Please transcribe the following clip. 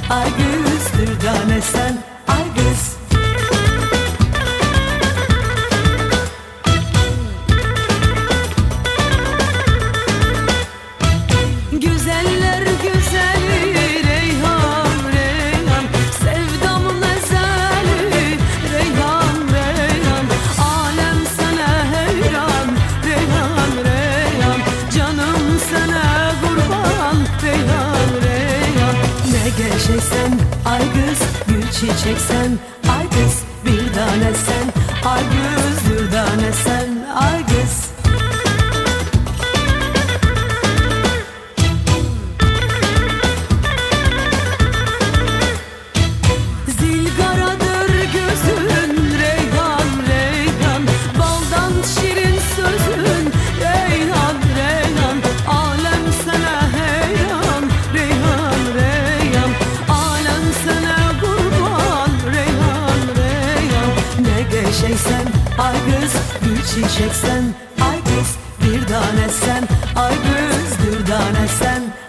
ay kız dürdane sen, ay kız. Güzeller güzeli Reyhan, Reyhan, sevdamın ezeli Reyhan, Reyhan, alem sana heyran Reyhan, Reyhan, canım sana kurban Reyhan, Reyhan. Ne geçeysen ay kız, gül çiçeksen ay kız, bir tane sen, ay kız dürdane sen, ay kız. Şeysen ay kız, gül çiçeksen ay kız, bir tane sen, ay kız dürdane sen.